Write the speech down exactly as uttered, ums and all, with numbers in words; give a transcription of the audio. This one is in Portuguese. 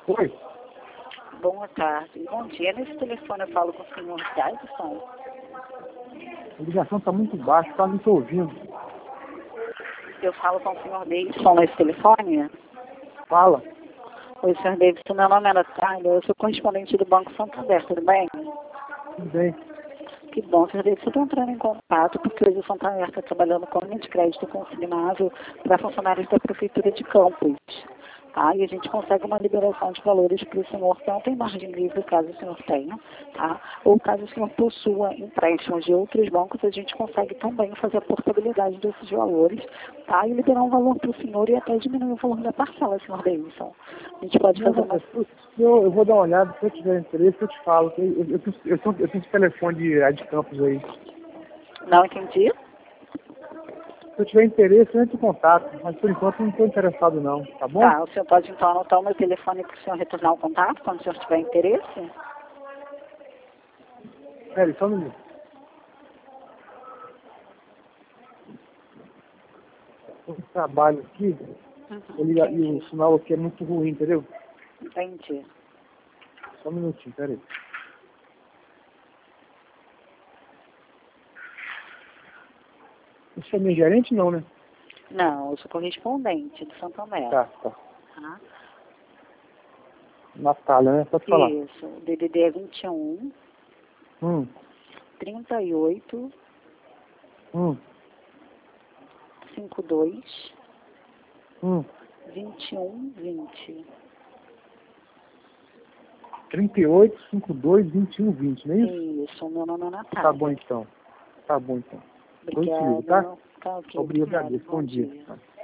Oi? Boa tarde. Bom dia. Nesse telefone eu falo com o senhor Davidson. A ligação está muito baixa, está me ouvindo. Eu falo com o senhor Davidson nesse telefone? Fala. Oi, senhor Davidson. Meu nome é Natália. Eu sou correspondente do Banco Santander. Tudo bem? Tudo bem. Que bom, senhor Davidson. Eu estou entrando em contato porque hoje o Santander está trabalhando com linha de crédito consignável para funcionários da Prefeitura de Campos. Tá? E a gente consegue uma liberação de valores para o senhor, tanto em margem livre, caso o senhor tenha, tá? Ou caso o senhor possua empréstimos de outros bancos, a gente consegue também fazer a portabilidade desses valores, tá? E liberar um valor para o senhor e até diminuir o valor da parcela, senhor Davidson. A gente pode fazer uma... Eu, eu vou dar uma olhada, se eu tiver interesse, eu te falo. Eu, eu, eu, tenho- eu, tenho- eu tenho esse telefone de, é de Campos aí. Não entendi? Se eu tiver interesse, eu entro em contato. Mas por enquanto eu não estou interessado não, tá bom? Tá, o senhor pode então anotar o meu telefone para o senhor retornar o contato quando o senhor tiver interesse? Peraí, só um minuto. Eu trabalho aqui, Uhum, eu liga, e o entendi. sinal aqui é muito ruim, entendeu? Entendi. Só um minutinho, peraí. Você é meu gerente não, né? Não, eu sou correspondente do Santander. Tá, tá. Tá? Natália, né? Pode falar. Isso, o D D D é vinte e um, Hum, trinta e oito, hum, cinquenta e dois, hum. vinte e um, vinte. trinta e oito, cinquenta e dois, vinte e um, vinte, não é isso? Isso, meu nome é Natália. Tá bom então. Tá bom então. Depois eu te ligo, Obrigada. tá? Tá ok, Obrigado, obrigada. bom Bom dia. dia.